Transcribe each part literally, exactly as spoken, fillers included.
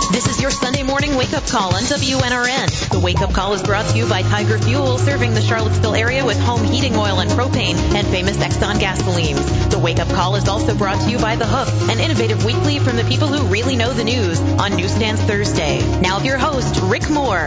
This is your Sunday morning wake-up call on W N R N. The wake-up call is brought to you by Tiger Fuel, serving the Charlottesville area with home heating oil and propane and famous Exxon gasolines. The wake-up call is also brought to you by The Hook, an innovative weekly from the people who really know the news on Newsstands Thursday. Now your host, Rick Moore.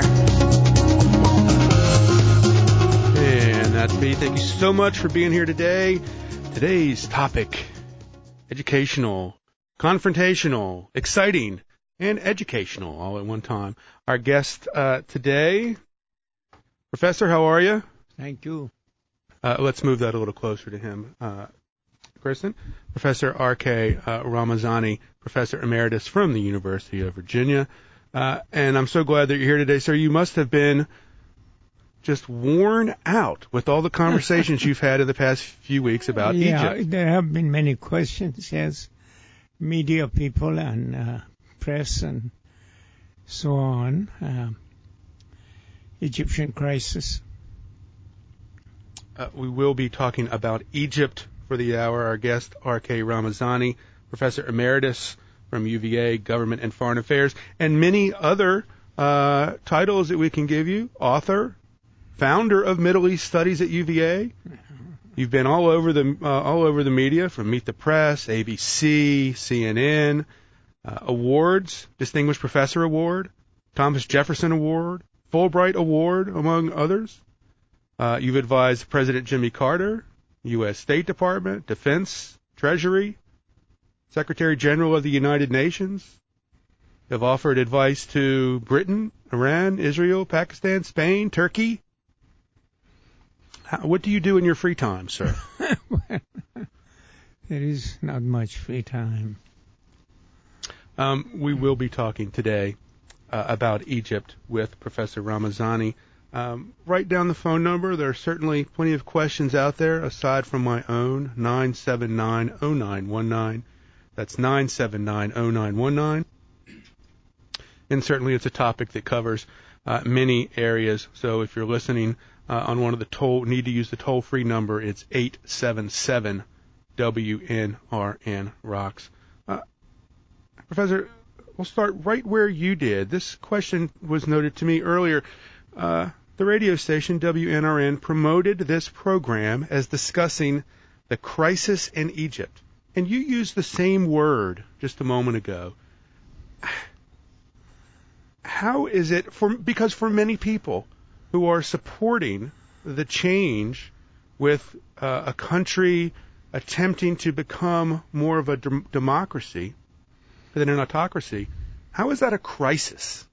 And that's me. Thank you so much for being here today. Today's topic, educational, confrontational, exciting, and educational all at one time. Our guest uh, today, Professor, how are you? Thank you. Uh, let's move that a little closer to him. Uh, Kristen, Professor R K Uh, Ramazani, Professor Emeritus from the University of Virginia. Uh, and I'm so glad that you're here today, sir. You must have been just worn out with all the conversations you've had in the past few weeks about yeah, Egypt. There have been many questions, yes. Media people and uh, press and so on. Uh, Egyptian crisis. Uh, we will be talking about Egypt for the hour. Our guest, R K Ramazani, Professor Emeritus from U V A, Government and Foreign Affairs, and many other uh, titles that we can give you. Author, founder of Middle East Studies at U V A. You've been all over the uh, all over the media, from Meet the Press, A B C, C N N. Uh, awards, Distinguished Professor Award, Thomas Jefferson Award, Fulbright Award, among others. Uh, you've advised President Jimmy Carter, U S State Department, Defense, Treasury, Secretary General of the United Nations. You've offered advice to Britain, Iran, Israel, Pakistan, Spain, Turkey. How, what do you do in your free time, sir? There is not much free time. Um, we will be talking today uh, about Egypt with Professor Ramazani. Um, write down the phone number. There are certainly plenty of questions out there aside from my own, nine seven nine, oh nine one nine. That's nine seven nine, oh nine one nine. And certainly it's a topic that covers uh, many areas. So if you're listening uh, on one of the toll, need to use the toll-free number, it's eight seven seven W N R N Rocks. Uh, Professor, we'll start right where you did. This question was noted to me earlier. Uh, the radio station, W N R N, promoted this program as discussing the crisis in Egypt. And you used the same word just a moment ago. How is it, for, because for many people who are supporting the change with uh, a country attempting to become more of a de- democracy, than an autocracy, how is that a crisis?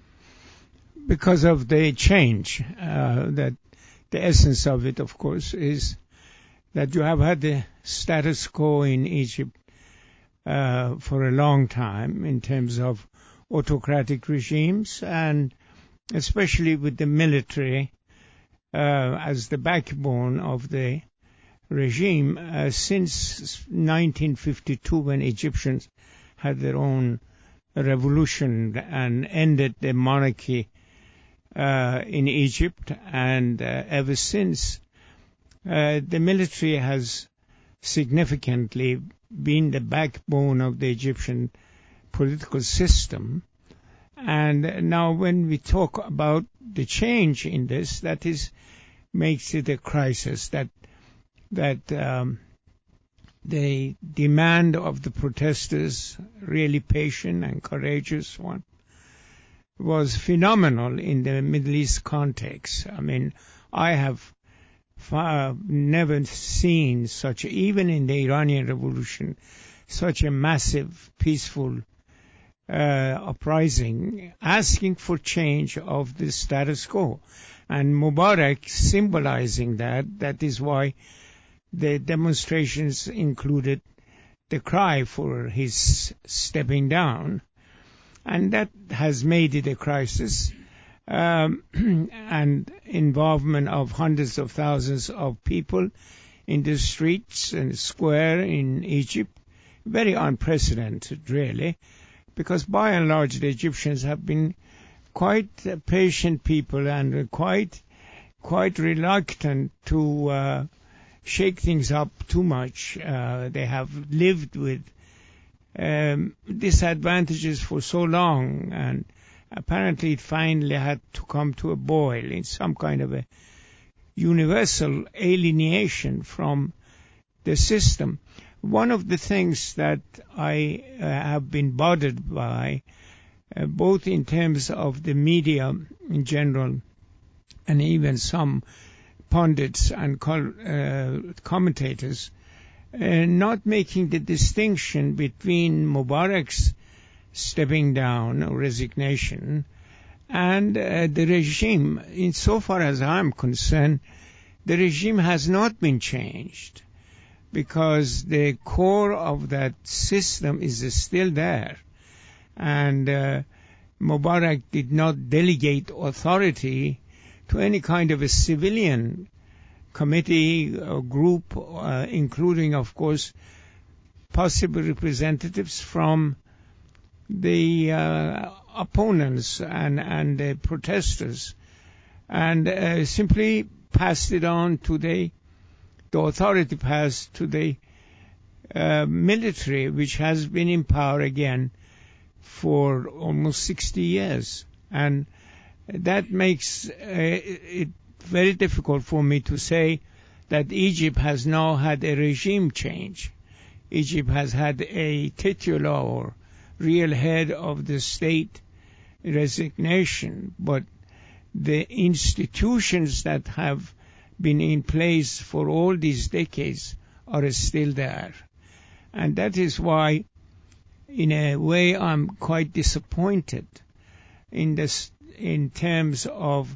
Because of the change. Uh, that the essence of it, of course, is that you have had the status quo in Egypt uh, for a long time in terms of autocratic regimes, and especially with the military uh, as the backbone of the regime uh, since nineteen fifty-two, when Egyptians had their own revolution and ended the monarchy uh, in Egypt. And uh, ever since, uh, the military has significantly been the backbone of the Egyptian political system. And now when we talk about the change in this, that is makes it a crisis, that that um, the demand of the protesters, really patient and courageous one, was phenomenal in the Middle East context. I mean, I have far, never seen such, even in the Iranian Revolution, such a massive, peaceful uh, uprising asking for change of the status quo. And Mubarak symbolizing that, that is why the demonstrations included the cry for his stepping down, and that has made it a crisis, um, and involvement of hundreds of thousands of people in the streets and square in Egypt, very unprecedented, really, because by and large the Egyptians have been quite patient people and quite quite reluctant to uh, shake things up too much. Uh, they have lived with um, disadvantages for so long, and apparently it finally had to come to a boil in some kind of a universal alienation from the system. One of the things that I uh, have been bothered by, uh, both in terms of the media in general and even some pundits and col- uh, commentators, uh, not making the distinction between Mubarak's stepping down or resignation and uh, the regime. Insofar as I'm concerned, the regime has not been changed, because the core of that system is still there. And uh, Mubarak did not delegate authority to any kind of a civilian committee or group, uh, including, of course, possible representatives from the uh, opponents and, and the protesters, and uh, simply passed it on to the, the authority passed to the uh, military, which has been in power again for almost sixty years. And that makes uh, it very difficult for me to say that Egypt has now had a regime change. Egypt has had a titular or real head of the state resignation, but the institutions that have been in place for all these decades are still there. And that is why, in a way, I'm quite disappointed in this, in terms of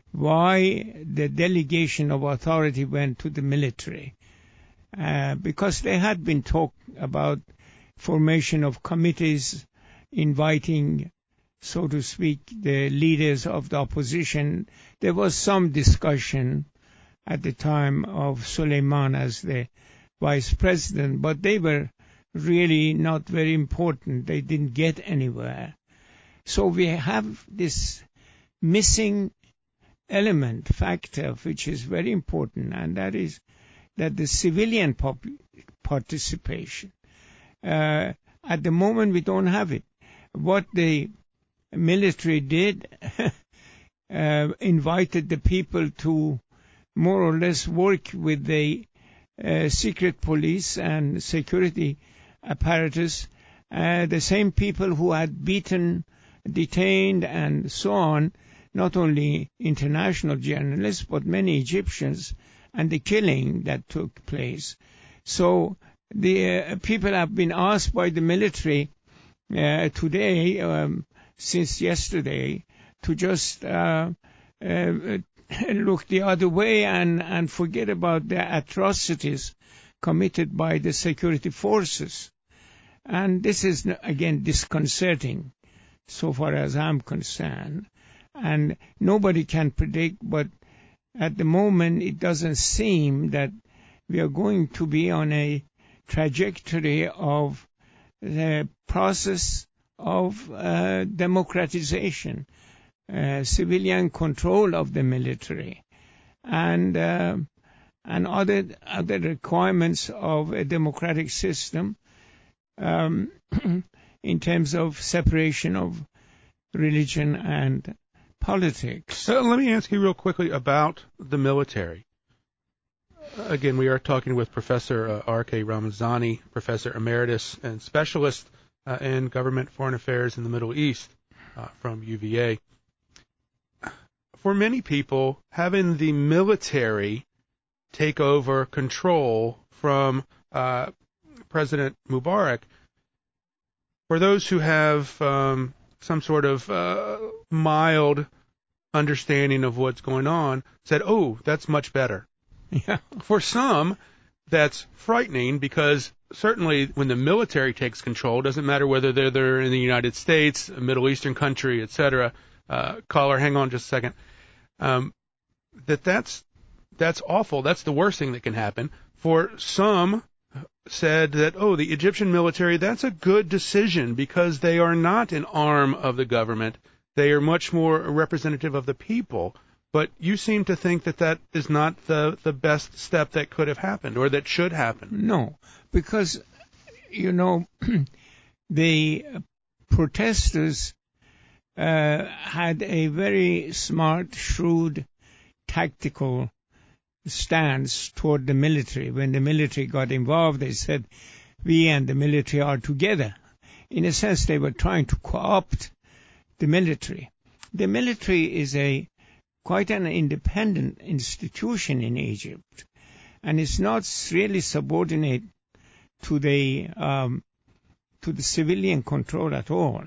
why the delegation of authority went to the military, uh, because they had been talk about formation of committees, inviting, so to speak, the leaders of the opposition. There was some discussion at the time of Suleiman as the vice president, but they were really not very important. They didn't get anywhere. So we have this missing element, factor, which is very important, and that is that the civilian pop- participation. Uh, at the moment, we don't have it. What the military did, uh, invited the people to more or less work with the uh, secret police and security apparatus, uh, the same people who had beaten, detained, and so on, not only international journalists, but many Egyptians, and the killing that took place. So the uh, people have been asked by the military uh, today, um, since yesterday, to just uh, uh, look the other way and, and forget about the atrocities committed by the security forces. And this is, again, disconcerting so far as I'm concerned. And nobody can predict, but at the moment it doesn't seem that we are going to be on a trajectory of the process of uh, democratization, uh, civilian control of the military, and uh, and other other requirements of a democratic system, um, in terms of separation of religion and politics. So let me ask you real quickly about the military. Again, we are talking with Professor uh, R K Ramazani, Professor Emeritus and Specialist uh, in Government Foreign Affairs in the Middle East uh, from U V A. For many people, having the military take over control from uh, President Mubarak, for those who have um, some sort of uh, mild understanding of what's going on, said, oh, that's much better. Yeah. For some, that's frightening, because certainly when the military takes control, it doesn't matter whether they're, they're in the United States, a Middle Eastern country, et cetera. Uh, caller, hang on just a second. Um, that that's that's awful. That's the worst thing that can happen. For some, said that, oh, the Egyptian military, that's a good decision because they are not an arm of the government. They are much more representative of the people. But you seem to think that that is not the, the best step that could have happened or that should happen. No, because, you know, the protesters uh, had a very smart, shrewd, tactical stance toward the military. When the military got involved, they said, we and the military are together. In a sense, they were trying to co-opt the military. The military is a quite an independent institution in Egypt, and it's not really subordinate to the um, to the civilian control at all.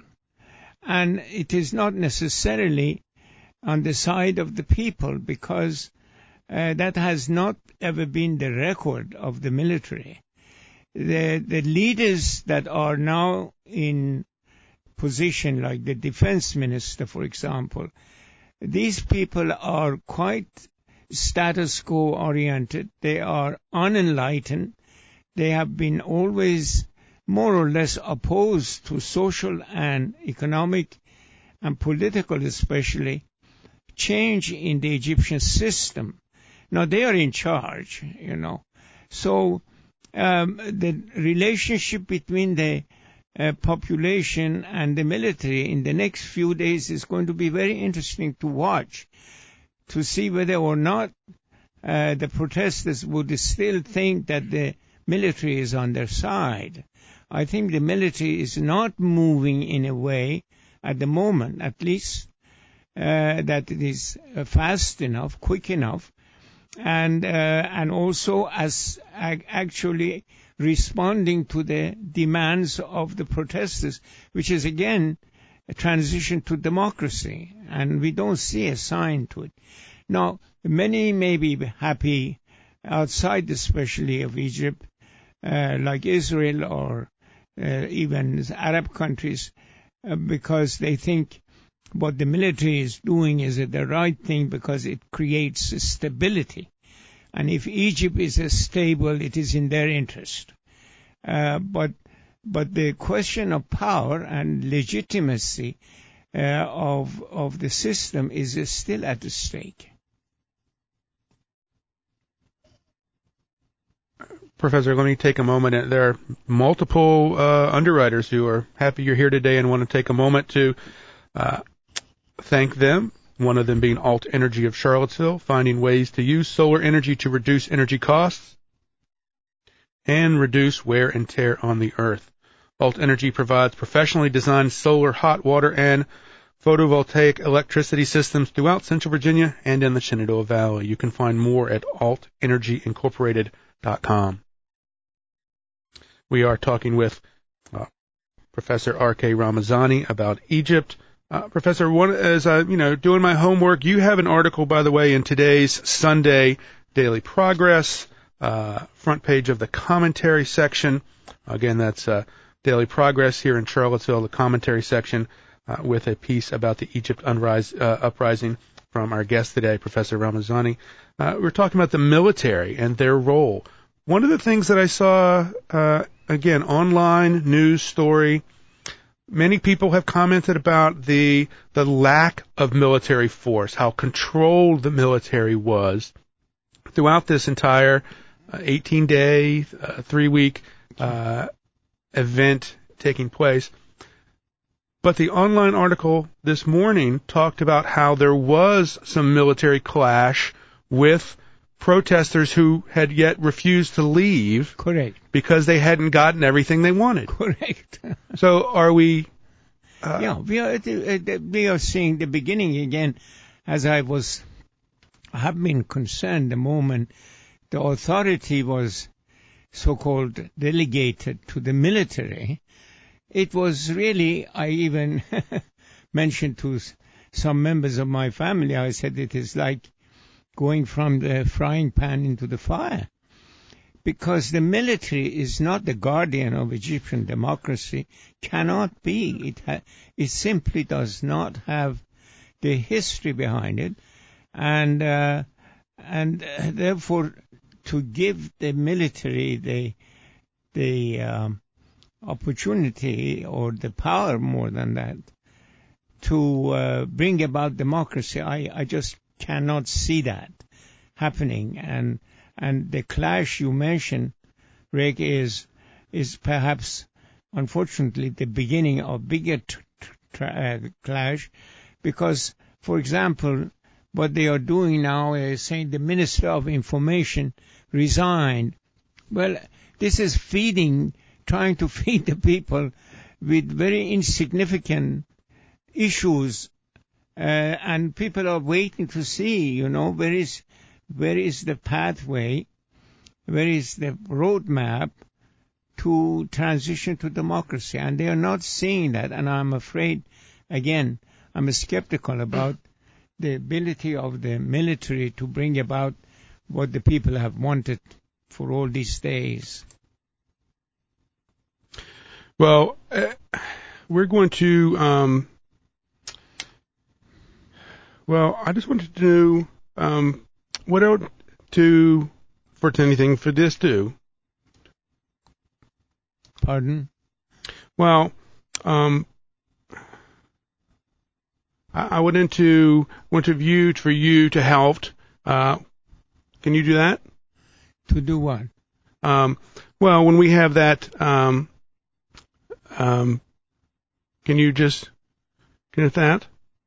And it is not necessarily on the side of the people, because uh, that has not ever been the record of the military. The the leaders that are now in position, like the defense minister, for example, these people are quite status quo oriented. They are unenlightened. They have been always more or less opposed to social and economic and political, especially, change in the Egyptian system. Now they are in charge, you know. So um, the relationship between the uh, population and the military in the next few days is going to be very interesting to watch, to see whether or not uh, the protesters would still think that the military is on their side. I think the military is not moving in a way at the moment, at least, uh, that it is uh, fast enough, quick enough, and uh, and also as ag- actually responding to the demands of the protesters, which is again a transition to democracy, and we don't see a sign to it. Now, many may be happy outside, especially of Egypt, uh, like Israel or uh, even Arab countries, uh, because they think what the military is doing is the right thing because it creates stability. And if Egypt is stable, it is in their interest. Uh, but but the question of power and legitimacy uh, of of the system is uh, still at stake. Professor, let me take a moment. There are multiple uh, underwriters who are happy you're here today and want to take a moment to uh, thank them. One of them being Alt Energy of Charlottesville, finding ways to use solar energy to reduce energy costs and reduce wear and tear on the earth. Alt Energy provides professionally designed solar, hot water, and photovoltaic electricity systems throughout Central Virginia and in the Shenandoah Valley. You can find more at alt energy incorporated dot com. We are talking with uh, Professor R K Ramazani about Egypt. Uh, Professor, one, as I, you know, doing my homework, you have an article, by the way, in today's Sunday Daily Progress, uh, front page of the commentary section. Again, that's uh, Daily Progress here in Charlottesville, the commentary section, uh, with a piece about the Egypt unrise, uh, uprising from our guest today, Professor Ramazani. Uh, we're talking about the military and their role. One of the things that I saw, uh, again, online news story, many people have commented about the the lack of military force, how controlled the military was throughout this entire eighteen-day, uh, three-week uh, event taking place. But the online article this morning talked about how there was some military clash with protesters who had yet refused to leave. Correct. Because they hadn't gotten everything they wanted. Correct. So are we... Uh, yeah, we are, we are seeing the beginning again, as I was, have been concerned the moment the authority was so-called delegated to the military. It was really, I even mentioned to some members of my family, I said it is like going from the frying pan into the fire. Because the military is not the guardian of Egyptian democracy, cannot be. It, ha- it simply does not have the history behind it. And, uh, and uh, therefore, to give the military the, the um, opportunity or the power more than that to uh, bring about democracy, I, I just cannot see that happening. And and the clash you mentioned, Rick, is is perhaps unfortunately, the beginning of bigger t- t- uh, clash, because, for example, what they are doing now is saying the Minister of Information resigned. Well, this is feeding, trying to feed the people with very insignificant issues, uh, and people are waiting to see, you know, where is, where is the pathway, where is the roadmap to transition to democracy, and they are not seeing that, and I'm afraid, again, I'm skeptical about the ability of the military to bring about what the people have wanted for all these days. Well, uh, we're going to, um, well, I just wanted to know, um, what else to, for anything for this too. Pardon? Well, um, I, I went into, went to view for you to help. Uh, can you do that? To do what? Um, well, when we have that, um, um, can you just get that?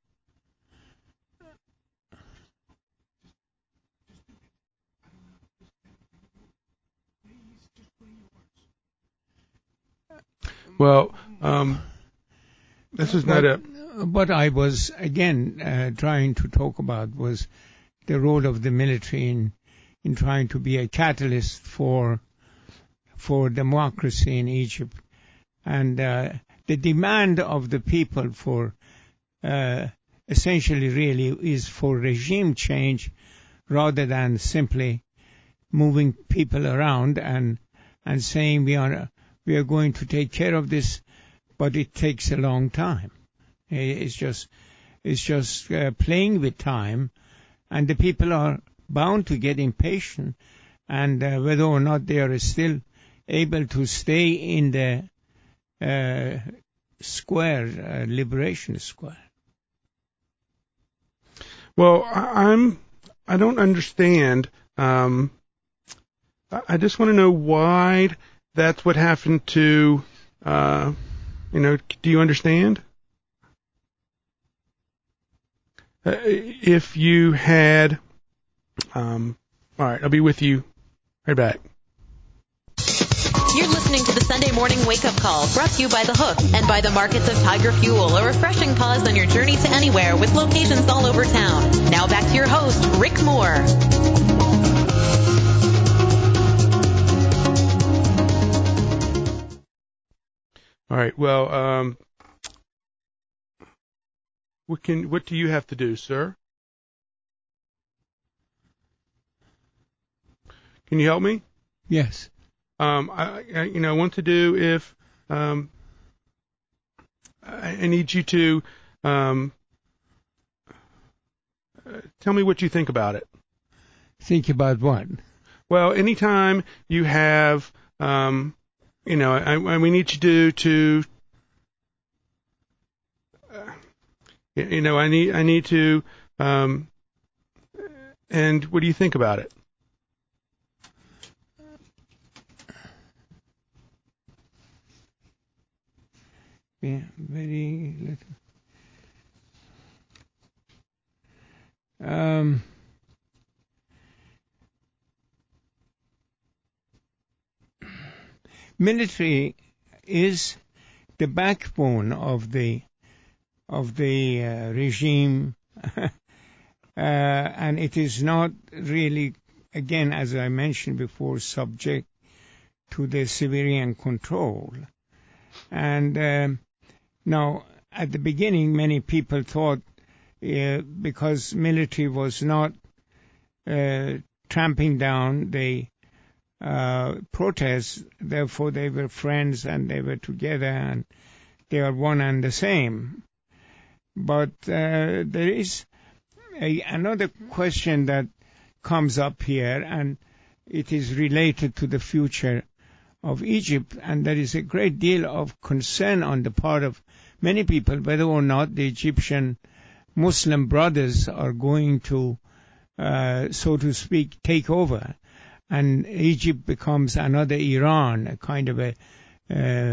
Well, um, this is not what, a. What I was, again, uh, trying to talk about was the role of the military in, in trying to be a catalyst for for democracy in Egypt. And uh, the demand of the people for uh, essentially really is for regime change rather than simply moving people around and and saying we are we are going to take care of this, but it takes a long time. It's just it's just uh, playing with time, and the people are bound to get impatient, and uh, whether or not they are still able to stay in the uh, square, uh, liberation square. Well, I, I'm I don't understand. Um, I just want to know why that's what happened to. Uh, you know, do you understand? Uh, if you had, um, all right, I'll be with you right back. You're listening to the Sunday Morning Wake Up Call, brought to you by The Hook and by the markets of Tiger Fuel, a refreshing pause on your journey to anywhere with locations all over town. Now back to your host, Rick Moore. All right. Well, um, what can what do you have to do, sir? Can you help me? Yes. Um, I, I you know want to do if um, I, I need you to um, uh, tell me what you think about it. Think about what? Well, anytime you have, um, you know, I, I, we need you to to, uh, you know, I need I need to, um, and what do you think about it? Yeah, very little. Um, military is the backbone of the of the uh, regime, uh, and it is not really, again, as I mentioned before, subject to the civilian control. And um, now, at the beginning, many people thought uh, because military was not uh, tramping down the uh, protests, therefore they were friends and they were together and they are one and the same. But uh, there is a, another question that comes up here, and it is related to the future of Egypt, and there is a great deal of concern on the part of many people whether or not the Egyptian Muslim brothers are going to, uh, so to speak, take over, and Egypt becomes another Iran, a kind of a uh,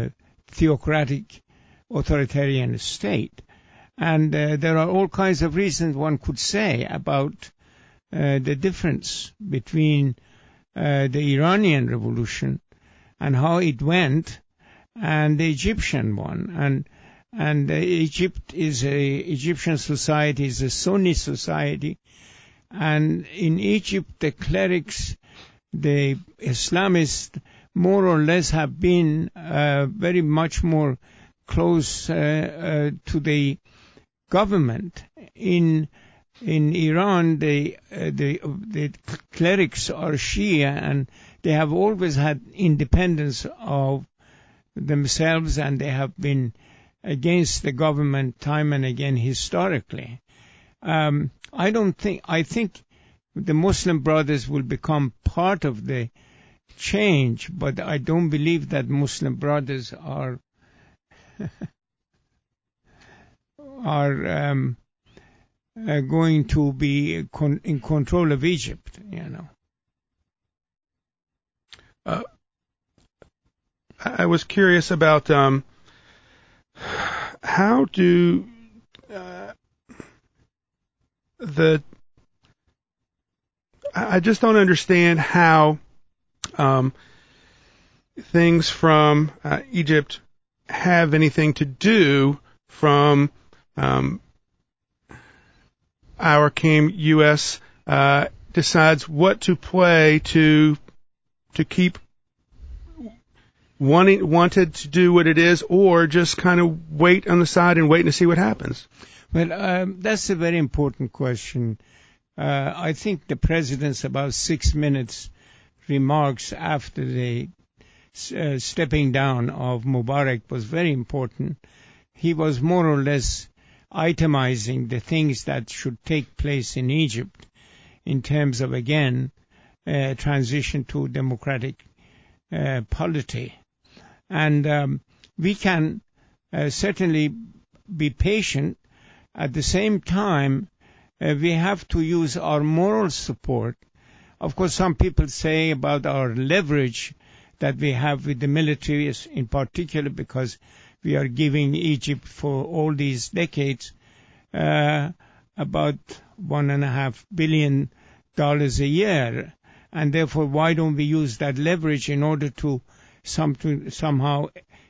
theocratic authoritarian state. And uh, there are all kinds of reasons one could say about uh, the difference between uh, the Iranian revolution and how it went and the Egyptian one. And and uh, Egypt is a Egyptian society is a Sunni society, and in Egypt the clerics, the Islamists, more or less have been uh, very much more close uh, uh, to the government. In in Iran, the uh, the the clerics are Shia, and they have always had independence of themselves, and they have been against the government time and again historically. Um, I don't think. I think the Muslim Brothers will become part of the change, but I don't believe that Muslim Brothers are are um, uh, going to be con- in control of Egypt. You know. Uh, I was curious about um, how do uh, the I just don't understand how um, things from uh, Egypt have anything to do from um, our came U S uh, decides what to play to to keep wanting wanted to do what it is, or just kind of wait on the side and wait to see what happens. Well, um, that's a very important question. Uh, I think the president's about six minutes remarks after the uh, stepping down of Mubarak was very important. He was more or less itemizing the things that should take place in Egypt in terms of, again, uh, transition to democratic uh, polity. And um, we can uh, certainly be patient. At the same time, uh, we have to use our moral support. Of course, some people say about our leverage that we have with the military, in particular because we are giving Egypt for all these decades uh, about one and a half billion dollars a year. And therefore, why don't we use that leverage in order to some to somehow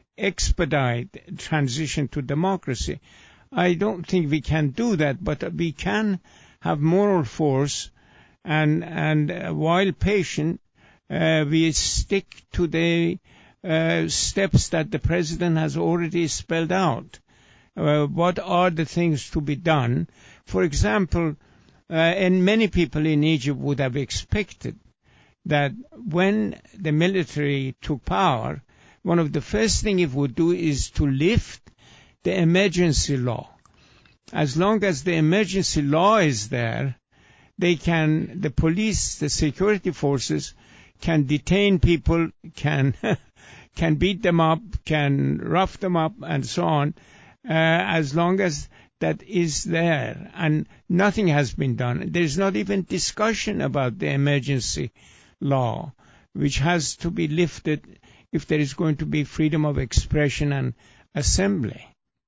expedite transition to democracy? I don't think we can do that, but we can have moral force, and and uh, while patient, uh, we stick to the uh, steps that the president has already spelled out. Uh, what are the things to be done? For example, uh, and many people in Egypt would have expected that when the military took power, one of the first things it would do is to lift the emergency law. As long as the emergency law is there, they can, the police, the security forces can detain people, can can beat them up, can rough them up, and so on, uh, as long as that is there. And nothing has been done. There is not even discussion about the emergency law, which has to be lifted if there is going to be freedom of expression and assembly.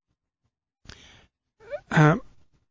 Um,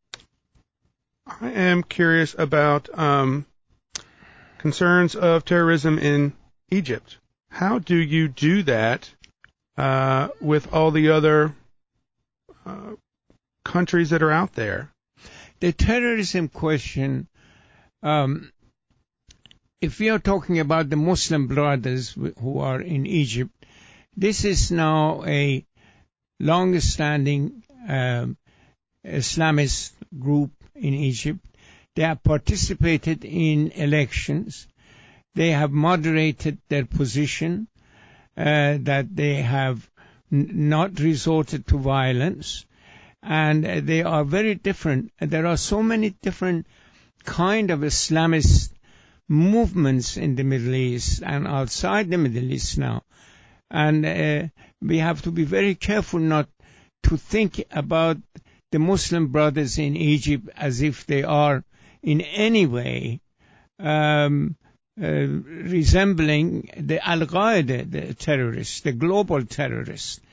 I am curious about um, concerns of terrorism in Egypt. How do you do that uh, with all the other uh, countries that are out there? The terrorism question, um, if we are talking about the Muslim brothers who are in Egypt, this is now a long-standing um, Islamist group in Egypt. They have participated in elections. They have moderated their position, uh, that they have n- not resorted to violence, and uh, they are very different. There are so many different kind of Islamist movements in the Middle East and outside the Middle East now, and uh, we have to be very careful not to think about the Muslim brothers in Egypt as if they are in any way um, uh, resembling the Al-Qaeda, the terrorists, the global terrorists.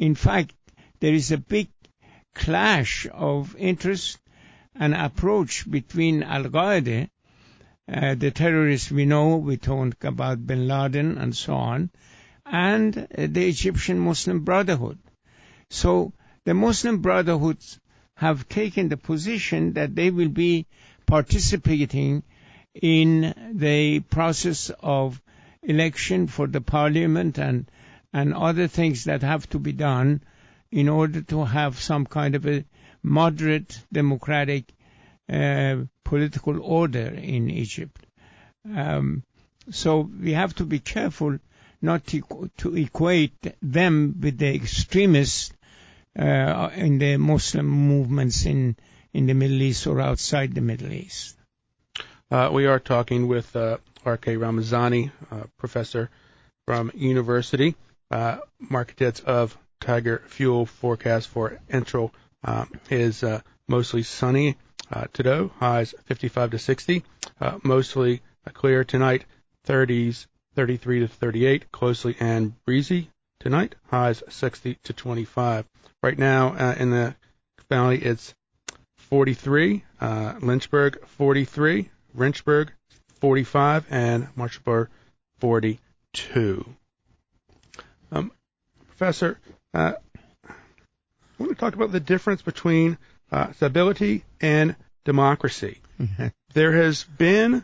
In fact, there is a big clash of interest and approach between Al-Qaeda, uh, the terrorists we know, we talk about Bin Laden and so on, and uh, the Egyptian Muslim Brotherhood. So the Muslim Brotherhood have taken the position that they will be participating in the process of election for the parliament and, and other things that have to be done in order to have some kind of a moderate democratic uh, political order in Egypt. Um, so we have to be careful not to, to equate them with the extremists uh, in the Muslim movements in, in the Middle East or outside the Middle East. Uh, we are talking with uh, R K Ramazani, uh, professor from university, uh, markets of Tiger Fuel forecast for Entril uh, is uh, mostly sunny uh, today, highs fifty-five to sixty, uh, mostly clear tonight, thirties, thirty-three to thirty-eight, closely and breezy tonight, highs sixty to twenty-five. Right now uh, in the valley it's forty-three, uh, Lynchburg forty-three, Lynchburg forty-five, and Marshallburg forty-two. Um, Professor, uh, I want to talk about the difference between uh, stability and democracy. Mm-hmm. There has been,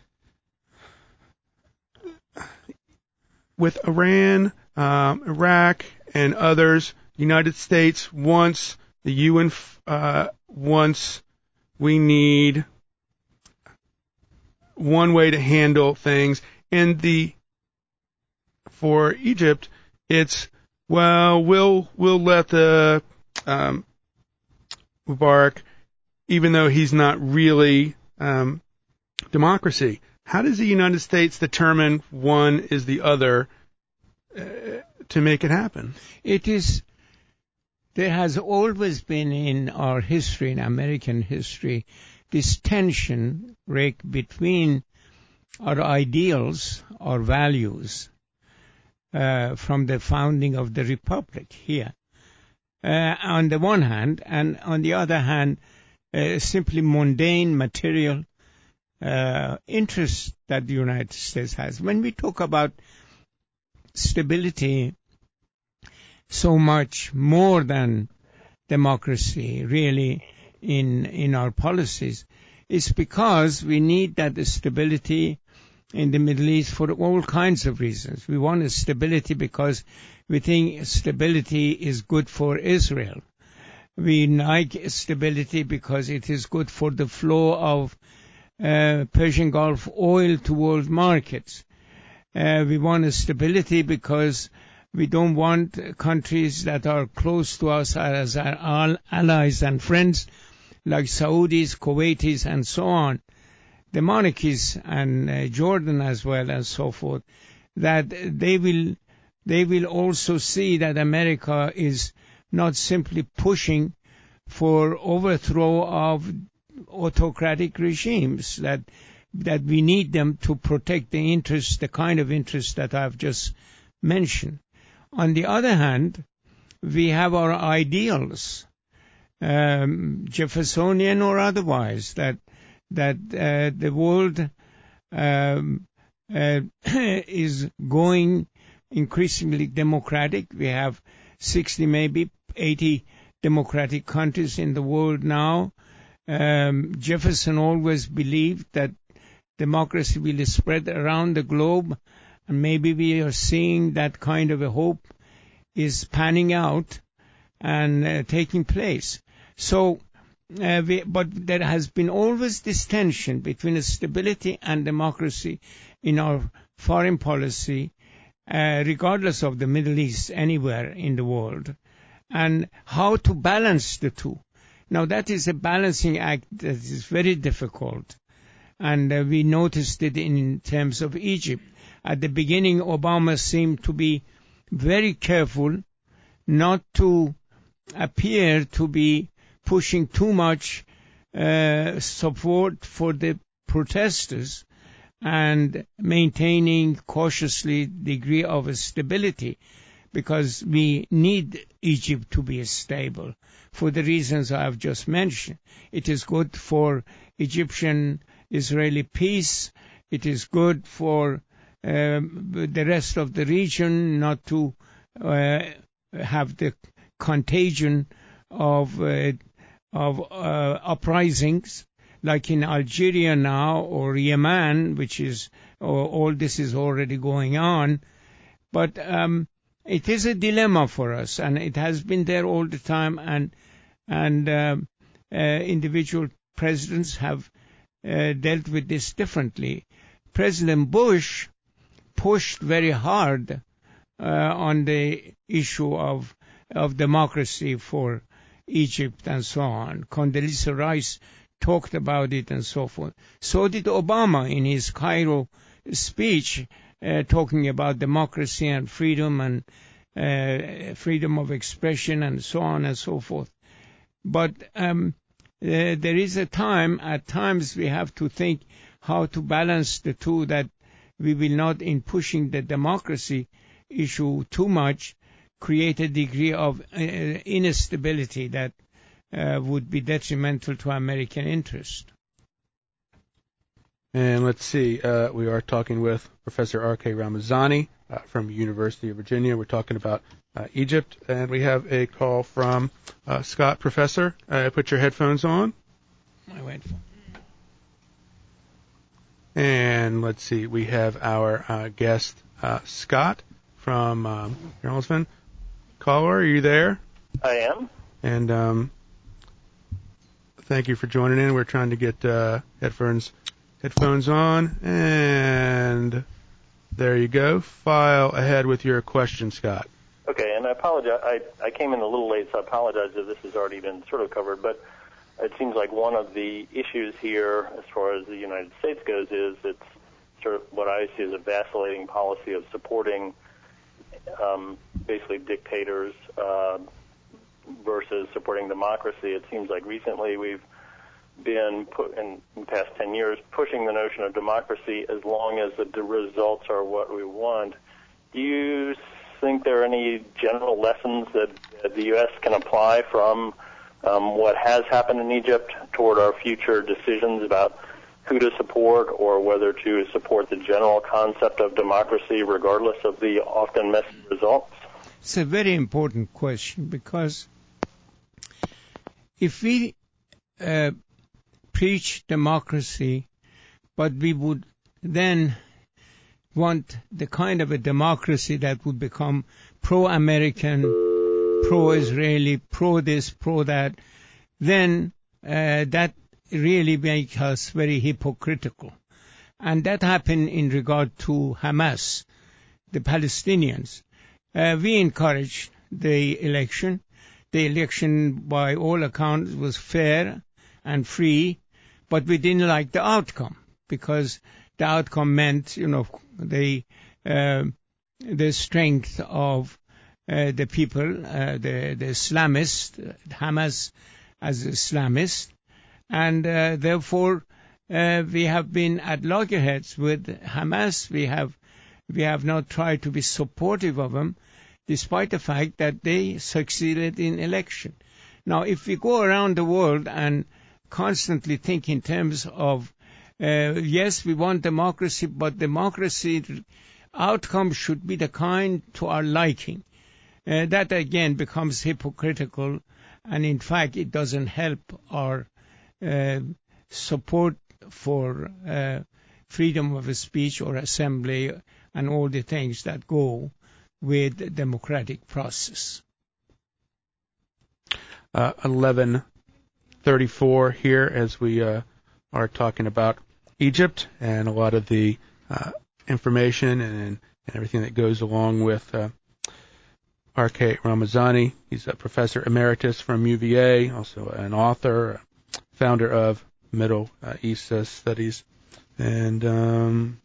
with Iran, um, Iraq, and others, the United States wants, the U N uh, wants, we need one way to handle things. And the for Egypt, it's, well, we'll we'll let the um, Mubarak, even though he's not really um, democracy. How does the United States determine one is the other uh, to make it happen? It is. There has always been in our history, in American history, this tension, Rick, between our ideals, our values, uh, from the founding of the Republic here, uh, on the one hand, and on the other hand, uh, simply mundane material uh, interests that the United States has. When we talk about stability, so much more than democracy, really, in in our policies, it's because we need that stability in the Middle East for all kinds of reasons. We want a stability because we think stability is good for Israel. We like stability because it is good for the flow of uh, Persian Gulf oil to world markets. Uh, we want a stability because we don't want countries that are close to us as our allies and friends, like Saudis, Kuwaitis, and so on, the monarchies and uh, Jordan as well, and so forth, that they will they will also see that America is not simply pushing for overthrow of autocratic regimes, that that we need them to protect the interests, the kind of interests that I've just mentioned. On the other hand, we have our ideals, um, Jeffersonian or otherwise, that that uh, the world um, uh, is going increasingly democratic. We have sixty, maybe eighty democratic countries in the world now. Um, Jefferson always believed that democracy will spread around the globe, and maybe we are seeing that kind of a hope is panning out and uh, taking place. So, uh, we, but there has been always this tension between stability and democracy in our foreign policy, uh, regardless of the Middle East, anywhere in the world, and how to balance the two. Now, that is a balancing act that is very difficult, and uh, we noticed it in terms of Egypt. At the beginning, Obama seemed to be very careful not to appear to be pushing too much uh, support for the protesters and maintaining cautiously degree of stability, because we need Egypt to be stable for the reasons I have just mentioned. It is good for Egyptian-Israeli peace. It is good for um, the rest of the region not to uh, have the contagion of uh, of uh, uprisings like in Algeria now, or Yemen, which is or all this is already going on. But um, it is a dilemma for us, and it has been there all the time. And and um, uh, individual presidents have uh, dealt with this differently. President Bush pushed very hard uh, on the issue of of democracy for Egypt and so on. Condoleezza Rice talked about it and so forth. So did Obama in his Cairo speech, uh, talking about democracy and freedom and uh, freedom of expression and so on and so forth. But um, uh, there is a time, at times we have to think how to balance the two, that we will not, in pushing the democracy issue too much, create a degree of uh, instability that uh, would be detrimental to American interest. And let's see, uh, we are talking with Professor R K Ramazani uh, from University of Virginia. We're talking about uh, Egypt, and we have a call from uh, Scott. Professor, uh, put your headphones on. My headphones. And let's see, we have our uh, guest, uh, Scott from um, Charleston. Caller, are you there? I am. And um, thank you for joining in. We're trying to get uh, headphones headphones on, and there you go. File ahead with your question, Scott. Okay, and I apologize. I, I came in a little late, so I apologize if this has already been sort of covered, but it seems like one of the issues here as far as the United States goes is it's sort of what I see as a vacillating policy of supporting um, basically dictators uh, versus supporting democracy. It seems like recently we've been put in the past ten years pushing the notion of democracy as long as the results are what we want. Do you think there are any general lessons that, that the U S can apply from um, what has happened in Egypt toward our future decisions about who to support or whether to support the general concept of democracy regardless of the often messy results? It's a very important question, because if we uh, preach democracy, but we would then want the kind of a democracy that would become pro-American, pro-Israeli, pro-this, pro-that, then uh, that really makes us very hypocritical. And that happened in regard to Hamas, the Palestinians. Uh, we encouraged the election. The election, by all accounts, was fair and free, but we didn't like the outcome, because the outcome meant, you know, the uh, the strength of uh, the people, uh, the the Islamists, Hamas as Islamists, and uh, therefore uh, we have been at loggerheads with Hamas. We have we have not tried to be supportive of them, despite the fact that they succeeded in election. Now, if we go around the world and constantly think in terms of Uh, yes, we want democracy, but democracy outcome should be the kind to our liking. Uh, that again becomes hypocritical, and in fact it doesn't help our uh, support for uh, freedom of speech or assembly and all the things that go with the democratic process. Uh, eleven thirty-four here as we uh, are talking about Egypt and a lot of the uh, information and, and everything that goes along with uh, R K Ramazani. He's a professor emeritus from U V A, also an author, founder of Middle uh, East uh, Studies. And um,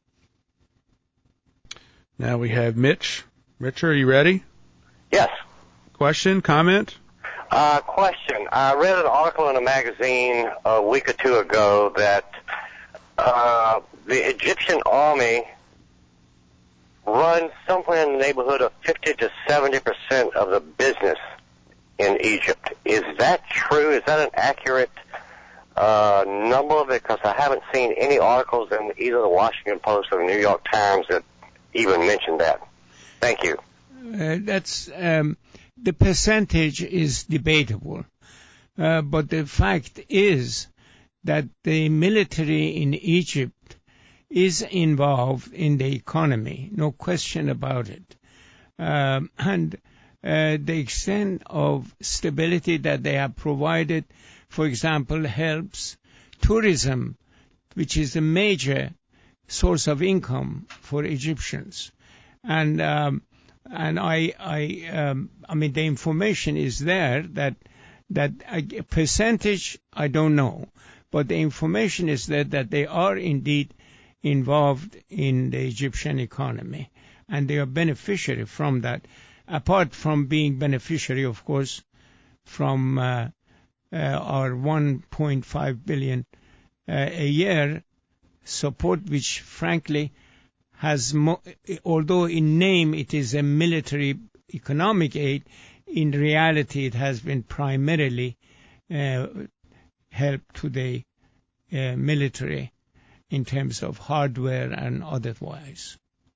now we have Mitch. Richard, are you ready? Yes. Question, comment? Uh, question. I read an article in a magazine a week or two ago that Uh, the Egyptian army run somewhere in the neighborhood of fifty to seventy percent of the business in Egypt. Is that true? Is that an accurate uh, number? Because I haven't seen any articles in either the Washington Post or the New York Times that even mention that. Thank you. Uh, that's um, the percentage is debatable, uh, but the fact is that the military in Egypt is involved in the economy, no question about it. Um, and uh, the extent of stability that they have provided, for example, helps tourism, which is a major source of income for Egyptians. And um, and I I um, I mean the information is there that that a percentage I don't know, but the information is there that they are indeed involved in the Egyptian economy, and they are beneficiary from that. Apart from being beneficiary, of course, from uh, uh, our one point five billion uh, a year support, which frankly has, mo- although in name it is a military economic aid, in reality it has been primarily uh, help to the uh, military in terms of hardware and otherwise.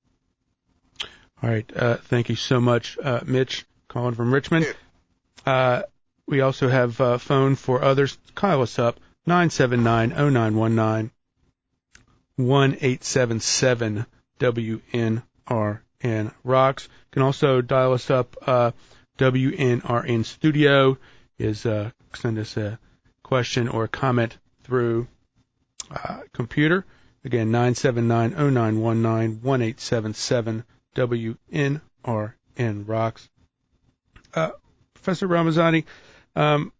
All right. Uh, thank you so much, uh, Mitch, calling from Richmond. Uh, we also have uh, phone for others. Call us up, nine seven nine, oh nine one nine, one eight seven seven W N R N Rocks. You can also dial us up. Uh, W N R N Studio is uh, send us a question or a comment through uh, computer. Again, nine seven nine, oh nine one nine, one eight seven seven W N R N Rocks. Uh, Professor Ramazani, um,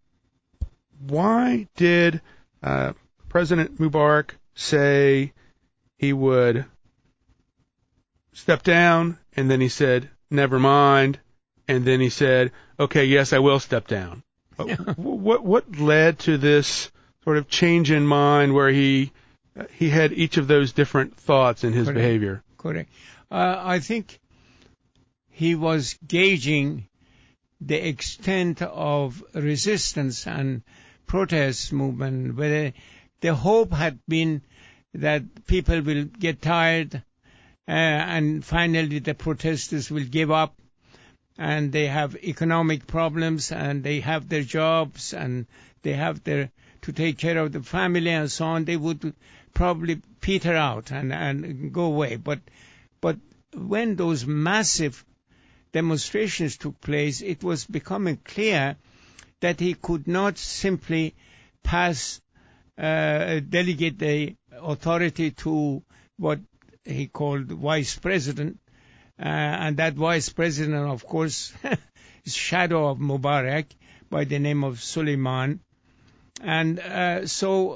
why did uh, President Mubarak say he would step down, and then he said, never mind, and then he said, okay, yes, I will step down? what what led to this sort of change in mind where he he had each of those different thoughts in his Correct. behavior? Correct. Uh, I think he was gauging the extent of resistance and protest movement, whether the hope had been that people will get tired uh, and finally the protesters will give up and they have economic problems and they have their jobs and they have their to take care of the family and so on. They would probably peter out and, and go away. But but when those massive demonstrations took place, it was becoming clear that he could not simply pass, uh, delegate the authority to what he called vice president, uh, and that vice president, of course, is shadow of Mubarak by the name of Suleiman, and uh, so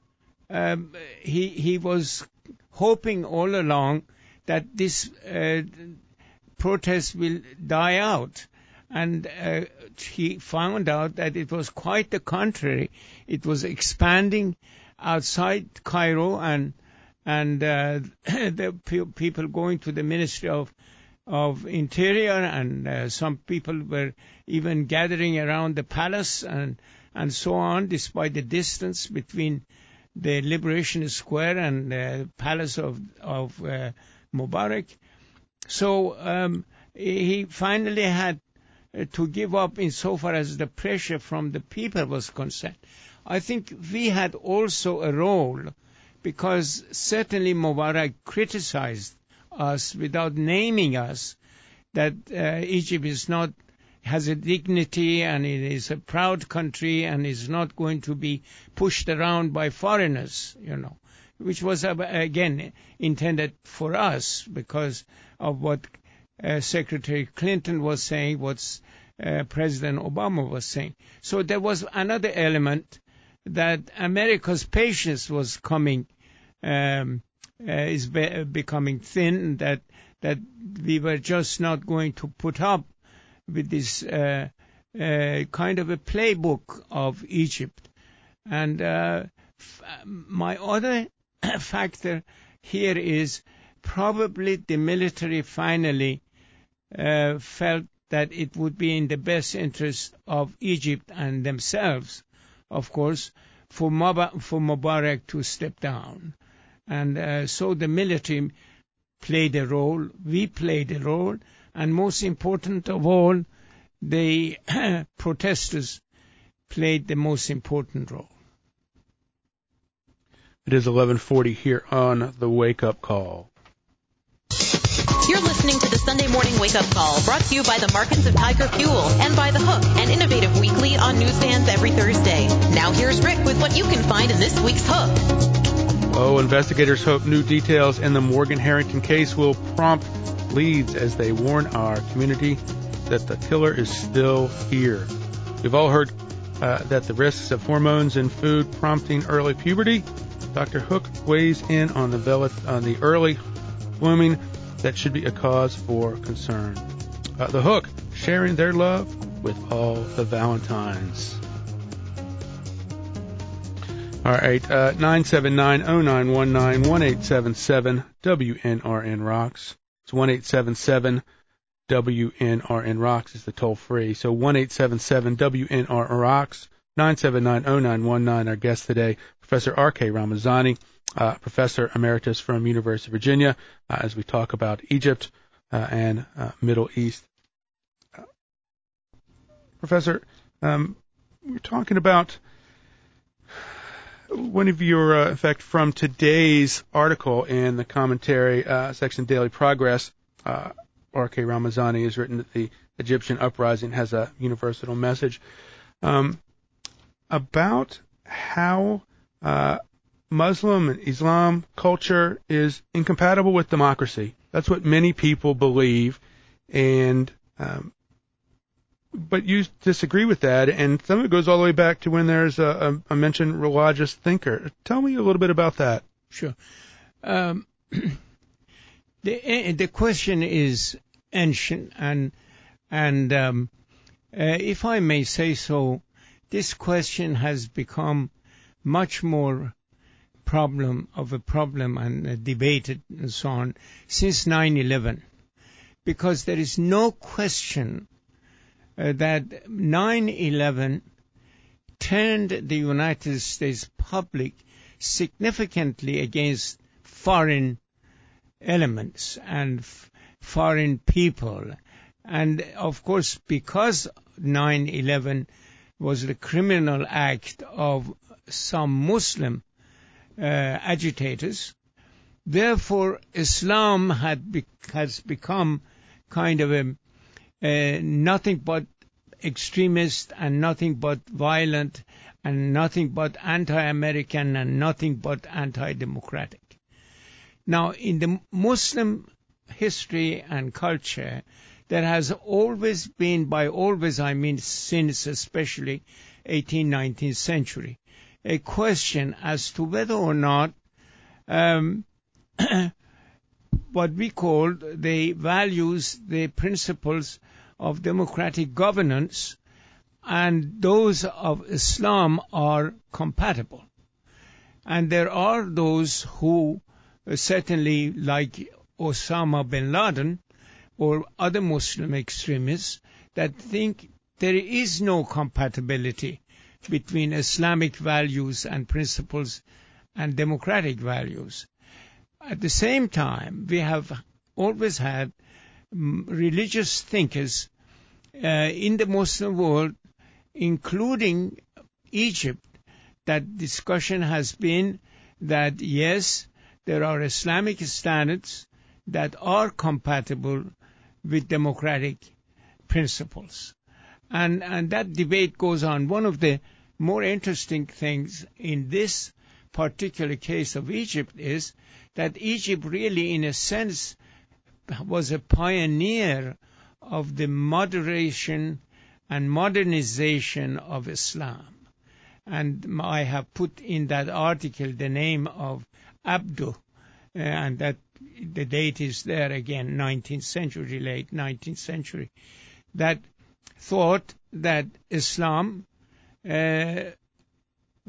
um, he he was hoping all along that this uh, protest will die out. And uh, he found out that it was quite the contrary. It was expanding outside Cairo, and and uh, the pe- people going to the Ministry of of Interior, and uh, some people were even gathering around the palace and and so on, despite the distance between the Liberation Square and the palace of of uh, Mubarak. So um, he finally had to give up insofar as the pressure from the people was concerned. I think we had also a role, because certainly Mubarak criticized us without naming us, that uh, Egypt is not has a dignity and it is a proud country and is not going to be pushed around by foreigners, you know, which was uh, again intended for us because of what Uh, Secretary Clinton was saying, what uh, President Obama was saying. So there was another element that America's patience was coming, um, uh, is be- becoming thin, that that we were just not going to put up with this uh, uh, kind of a playbook of Egypt. And uh, f- my other factor here is probably the military finally uh, felt that it would be in the best interest of Egypt and themselves, of course, for, Mub- for Mubarak to step down. And uh, so the military played a role, we played a role, and most important of all, the protesters played the most important role. It is eleven forty here on the Wake Up Call. You're listening to the Sunday Morning Wake Up Call, brought to you by the Markets of Tiger Fuel and by The Hook, an innovative weekly on newsstands every Thursday. Now here's Rick with what you can find in this week's Hook. Oh, investigators hope new details in the Morgan Harrington case will prompt leads as they warn our community that the killer is still here. We've all heard uh, that the risks of hormones in food prompting early puberty. Doctor Hook weighs in on the, vel- on the early blooming that should be a cause for concern. Uh, the Hook, sharing their love with all the Valentines. All right, uh, nine seven nine, oh nine one nine, one eight seven seven, W N R N rocks. It's one eight seven seven, W N R N rocks is the toll free. So one eight seven seven, W N R rocks, nine seven nine, oh nine one nine. Our guest today, Professor R K Ramazani, uh, Professor Emeritus from University of Virginia, uh, as we talk about Egypt uh, and uh, Middle East. Uh, Professor, um, we're talking about one of your, uh, in fact, from today's article in the commentary uh, section Daily Progress, uh, R K Ramazani has written that the Egyptian uprising has a universal message um, about how uh, Muslim and Islam culture is incompatible with democracy. That's what many people believe, and um, but you disagree with that, and some of it goes all the way back to when there's a, a, a mentioned religious thinker. Tell me a little bit about that. Sure. Um, the the question is ancient, and and um, uh, if I may say so, this question has become much more problem of a problem and uh, debated and so on since nine eleven, because there is no question uh, that nine eleven turned the United States public significantly against foreign elements and f- foreign people. And of course, because nine eleven was the criminal act of some Muslim uh, agitators, therefore Islam had be- has become kind of a uh, nothing but extremist and nothing but violent and nothing but anti-American and nothing but anti-democratic. Now, in the Muslim history and culture, there has always been, by always I mean since especially eighteenth, nineteenth century, a question as to whether or not um, what we call the values, the principles of democratic governance and those of Islam are compatible. And there are those who uh, certainly, like Osama bin Laden or other Muslim extremists, that think there is no compatibility between Islamic values and principles and democratic values. At the same time, we have always had um, religious thinkers uh, in the Muslim world, including Egypt, that discussion has been that yes, there are Islamic standards that are compatible with democratic principles. And, and that debate goes on. One of the more interesting things in this particular case of Egypt is that Egypt really, in a sense, was a pioneer of the moderation and modernization of Islam. And I have put in that article the name of Abdu, uh, and that the date is there again, nineteenth century, late nineteenth century, that thought that Islam uh,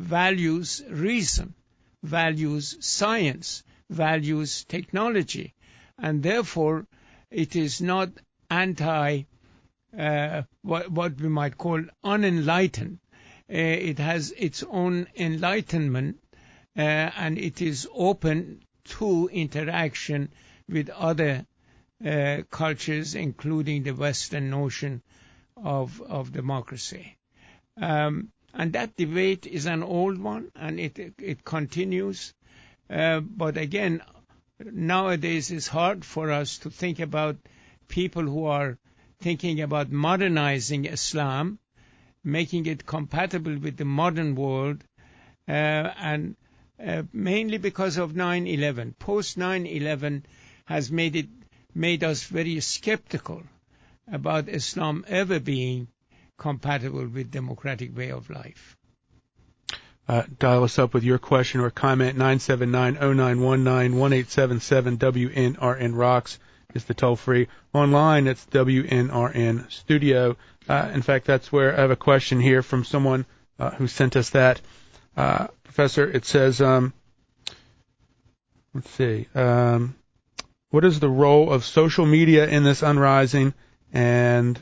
values reason, values science, values technology, and therefore it is not anti uh, what, what we might call unenlightened. Uh, it has its own enlightenment, uh, and it is open to interaction with other uh, cultures, including the Western notion of, of democracy. Um, and that debate is an old one, and it, it continues. Uh, but again, nowadays it's hard for us to think about people who are thinking about modernizing Islam, making it compatible with the modern world, uh, and uh, mainly because of nine eleven. Post nine eleven has made it made us very skeptical about Islam ever being compatible with democratic way of life. Uh, dial us up with your question or comment. Nine seven nine oh nine one nine one eight seven seven W N R N Rocks is the toll free. Online, it's W N R N Studio. Uh, in fact, that's where I have a question here from someone uh, who sent us that. Uh, Professor, it says, um, let's see, um, what is the role of social media in this unrising and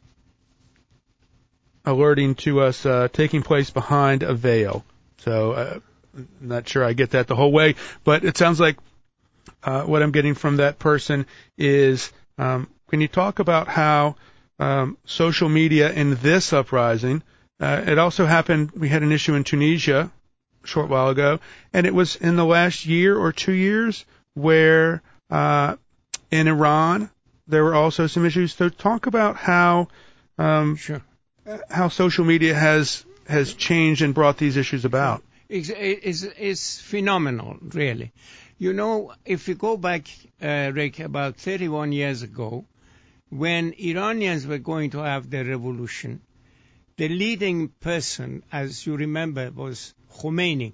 alerting to us uh, taking place behind a veil? So uh, I'm not sure I get that the whole way, but it sounds like uh, what I'm getting from that person is, um, can you talk about how um, social media in this uprising, uh, it also happened, we had an issue in Tunisia a short while ago, and it was in the last year or two years where uh, in Iran there were also some issues. So talk about how um, Sure. how social media has has changed and brought these issues about. It's, it's, it's phenomenal, really. You know, if you go back, uh, Rick, about thirty-one years ago, when Iranians were going to have their revolution, the leading person, as you remember, was Khomeini.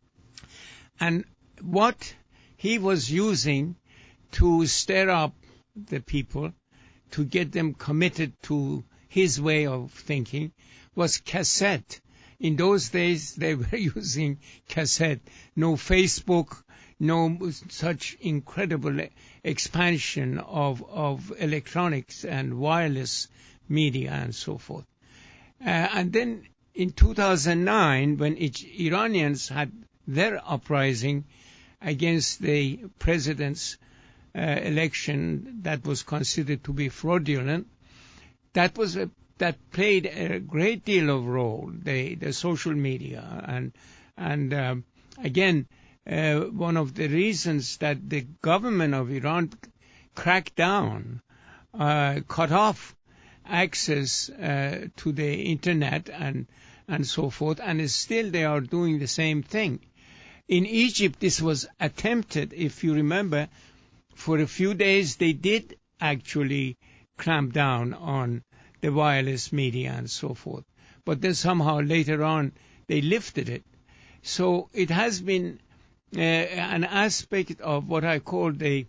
And what he was using to stir up the people, to get them committed to his way of thinking, was cassette. In those days, they were using cassette. No Facebook, no such incredible expansion of, of electronics and wireless media and so forth. Uh, and then in two thousand nine, when it, Iranians had their uprising against the president's uh, election that was considered to be fraudulent, that was a that played a great deal of role, the, the social media. And, and um, again, uh, one of the reasons that the government of Iran cracked down, uh, cut off access uh, to the internet and, and so forth, and still they are doing the same thing. In Egypt, this was attempted, if you remember, for a few days they did actually clamp down on the wireless media and so forth. But then somehow later on they lifted it. So it has been uh, an aspect of what I call the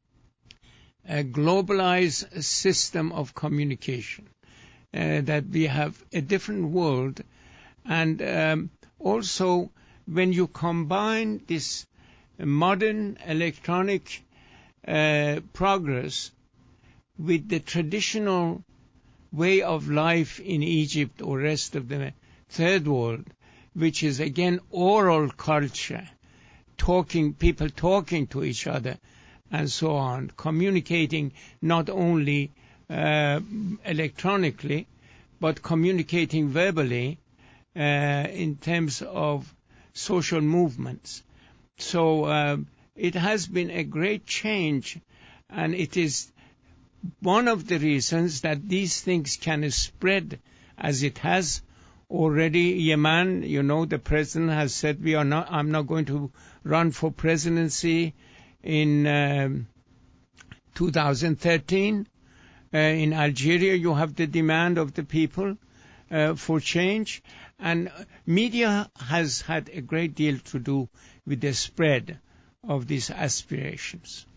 uh, globalized system of communication, uh, that we have a different world. And um, also when you combine this modern electronic uh, progress with the traditional way of life in Egypt or rest of the third world, which is again oral culture, talking, people talking to each other and so on, communicating not only uh, electronically, but communicating verbally uh, in terms of social movements. So uh, it has been a great change, and it is one of the reasons that these things can spread as it has already. Yemen, you know, the president has said we are not. I'm not going to run for presidency in um, two thousand thirteen. Uh, in Algeria, you have the demand of the people uh, for change, and media has had a great deal to do with the spread of these aspirations.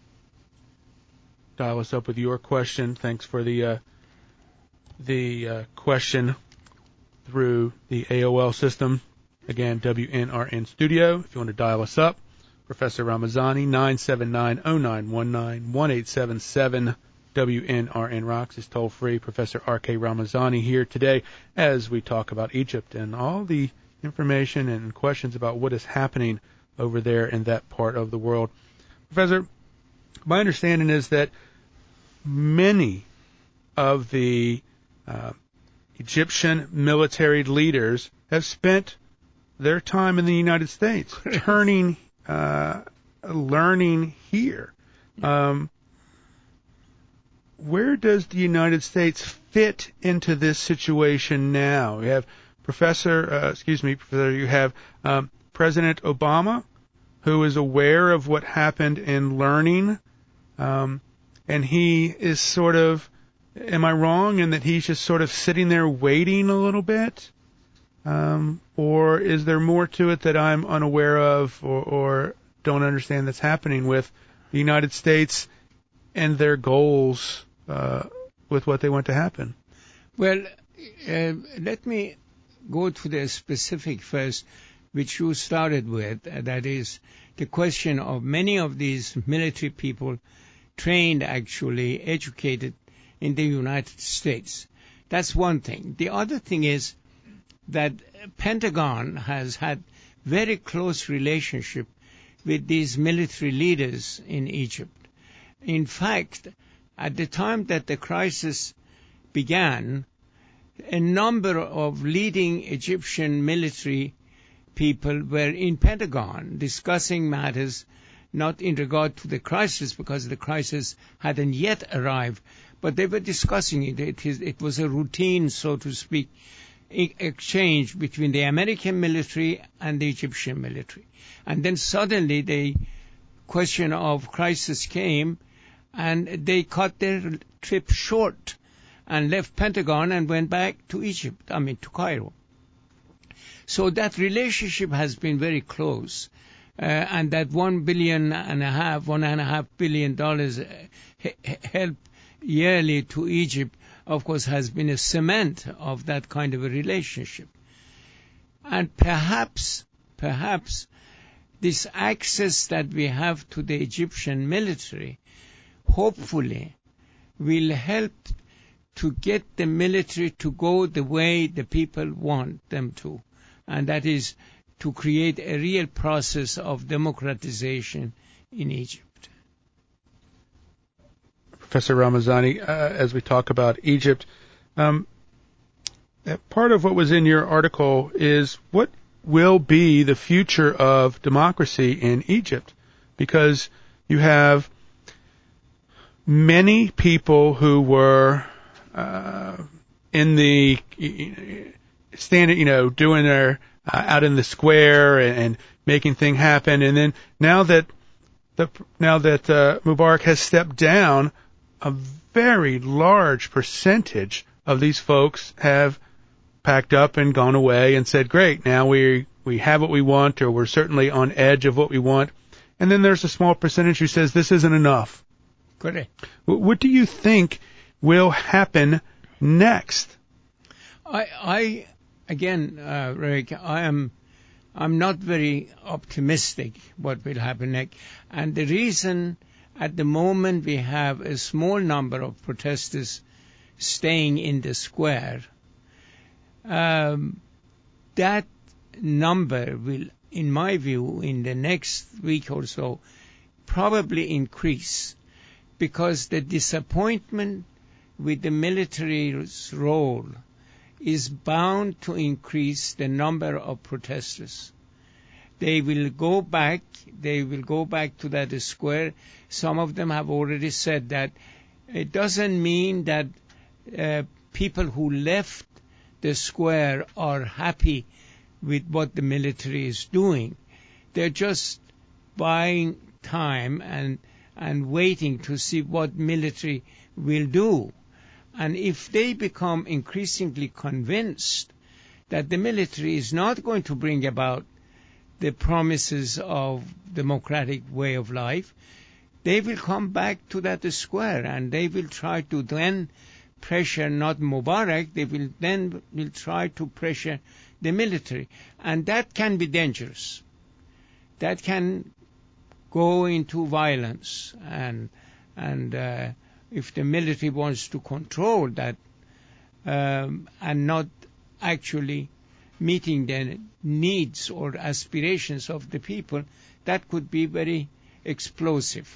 Dial us up with your question. Thanks for the uh, the uh, question through the A O L system. Again, W N R N Studio. If you want to dial us up, Professor Ramazani. Nine seven nine oh nine one nine one eight seven seven. W N R N Rocks is toll free. Professor R K Ramazani here today as we talk about Egypt and all the information and questions about what is happening over there in that part of the world. Professor, my understanding is that many of the uh, Egyptian military leaders have spent their time in the United States, turning, uh, learning here. Um, Where does the United States fit into this situation now? You have Professor, uh, excuse me, Professor, you have um, President Obama, who is aware of what happened in learning, um, and he is sort of, am I wrong in that he's just sort of sitting there waiting a little bit? Um, or is there more to it that I'm unaware of or, or don't understand that's happening with the United States and their goals uh, with what they want to happen? Well, uh, let me go to the specific first, which you started with. Uh, that is the question of many of these military people trained, actually educated in the United States. That's one thing. The other thing is that Pentagon has had very close relationship with these military leaders in Egypt. In fact, at the time that the crisis began, a number of leading Egyptian military people were in Pentagon discussing matters not in regard to the crisis, because the crisis hadn't yet arrived, but they were discussing it. It, is, it was a routine, so to speak, exchange between the American military and the Egyptian military. And then suddenly the question of crisis came, and they cut their trip short and left Pentagon and went back to Egypt, I mean to Cairo. So that relationship has been very close, uh, and that one billion and a half, one and a half billion dollars uh, help yearly to Egypt, of course, has been a cement of that kind of a relationship. And perhaps, perhaps this access that we have to the Egyptian military, hopefully, will help to get the military to go the way the people want them to, and that is to create a real process of democratization in Egypt. Professor Ramazani, uh, as we talk about Egypt, um, part of what was in your article is what will be the future of democracy in Egypt, because you have many people who were uh, in the standing, you know, doing their uh, out in the square and, and making things happen, and then now that the now that uh, Mubarak has stepped down, a very large percentage of these folks have packed up and gone away and said, great, now we we have what we want, or we're certainly on edge of what we want. And then there's a small percentage who says this isn't enough. Correct. What do you think will happen next? I, I again, uh, Rick, I am I'm not very optimistic what will happen next. And the reason, at the moment, we have a small number of protesters staying in the square. Um, that number will, in my view, in the next week or so, probably increase, because the disappointment with the military's role is bound to increase the number of protesters. They will go back, they will go back to that square. Some of them have already said that it doesn't mean that uh, people who left the square are happy with what the military is doing. They're just buying time and and waiting to see what military will do. And if they become increasingly convinced that the military is not going to bring about the promises of democratic way of life, they will come back to that square, and they will try to then pressure not Mubarak, they will then will try to pressure the military. And that can be dangerous. That can go into violence, and and uh, if the military wants to control that um, and not actually meeting the needs or aspirations of the people, that could be very explosive.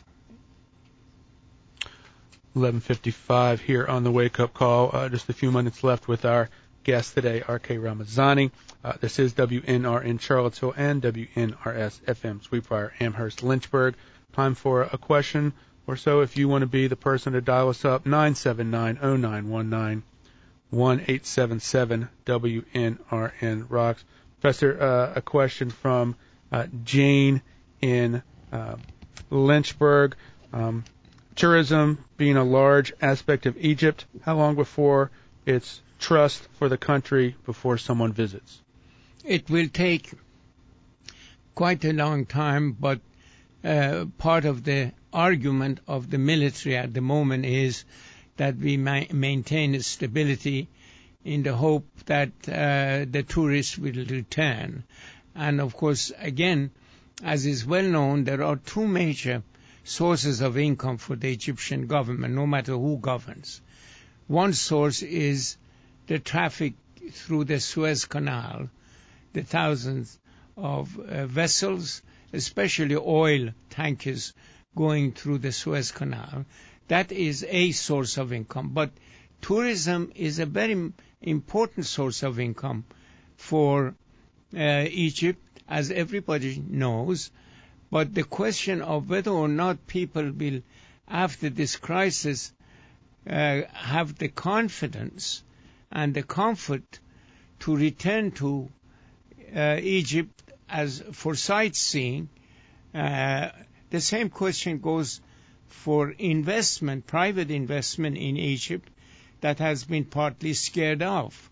eleven fifty-five here on the Wake Up Call. Uh, just a few minutes left with our guest today, R K Ramazani. Uh, this is W N R in Charlottesville and W N R S F M Sweetbriar, Amherst, Lynchburg. Time for a question or so. If you want to be the person to dial us up, nine seven nine, oh nine one nine, one eight seven seven W N R N rocks. Professor, uh, a question from uh, Jane in uh, Lynchburg. Um, tourism being a large aspect of Egypt, how long before it's trust for the country before someone visits? It will take quite a long time, but uh, part of the argument of the military at the moment is that we ma- maintain stability in the hope that uh, the tourists will return. And of course, again, as is well known, there are two major sources of income for the Egyptian government, no matter who governs. One source is the traffic through the Suez Canal, the thousands of uh, vessels, especially oil tankers going through the Suez Canal. That is a source of income. But tourism is a very important source of income for uh, Egypt, as everybody knows. But the question of whether or not people will, after this crisis, uh, have the confidence and the comfort to return to uh, Egypt as for sightseeing, uh, the same question goes for investment, private investment in Egypt, that has been partly scared off.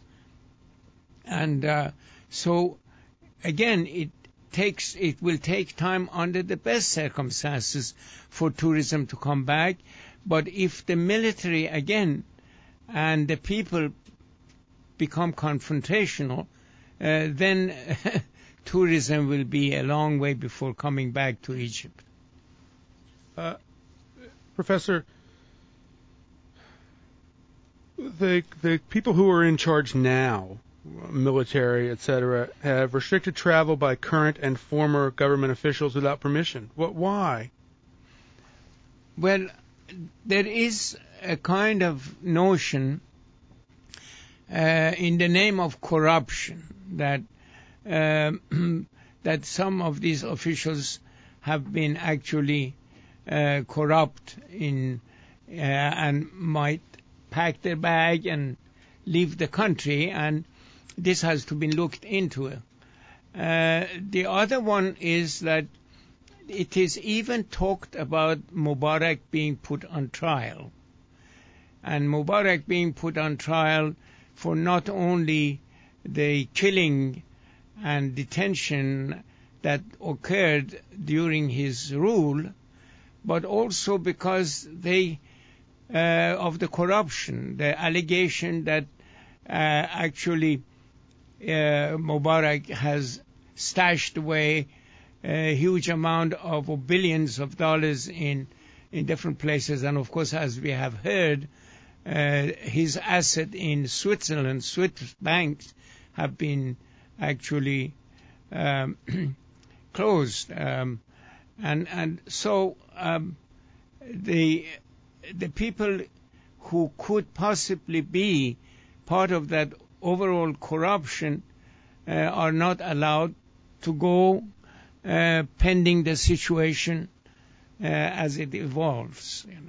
And uh, so, again, it takes it will take time under the best circumstances for tourism to come back. But if the military, again, and the people become confrontational, uh, then tourism will be a long way before coming back to Egypt. Uh, Professor, the the people who are in charge now, military, et cetera, have restricted travel by current and former government officials without permission. What? Why? Well, there is a kind of notion uh, in the name of corruption that um, that some of these officials have been actually uh, corrupt in uh, and might pack their bag and leave the country, and this has to be looked into. Uh, the other one is that it is even talked about Mubarak being put on trial. And Mubarak being put on trial for not only the killing and detention that occurred during his rule, but also because they uh, of the corruption, the allegation that uh, actually uh, Mubarak has stashed away a huge amount of or billions of dollars in in different places. And of course, as we have heard, uh, his asset in Switzerland, Swiss banks, have been actually um, closed. Um, and and so um, the the people who could possibly be part of that overall corruption uh, are not allowed to go uh, pending the situation uh, as it evolves. You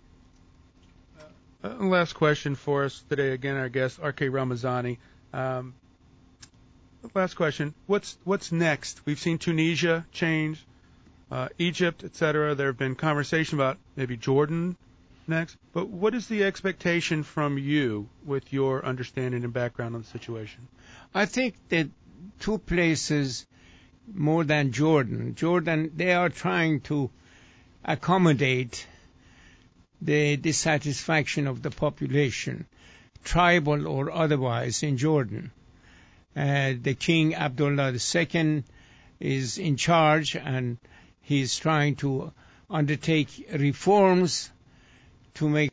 know. Uh, last question for us today. Again, our guest, R K Ramazani. Um, last question. What's what's next? We've seen Tunisia change, uh, Egypt, et cetera. There have been conversation about maybe Jordan next. But what is the expectation from you with your understanding and background on the situation? I think that two places more than Jordan. Jordan, they are trying to accommodate the dissatisfaction of the population, tribal or otherwise, in Jordan. Uh, the King Abdullah the Second is in charge, and He is trying to undertake reforms to make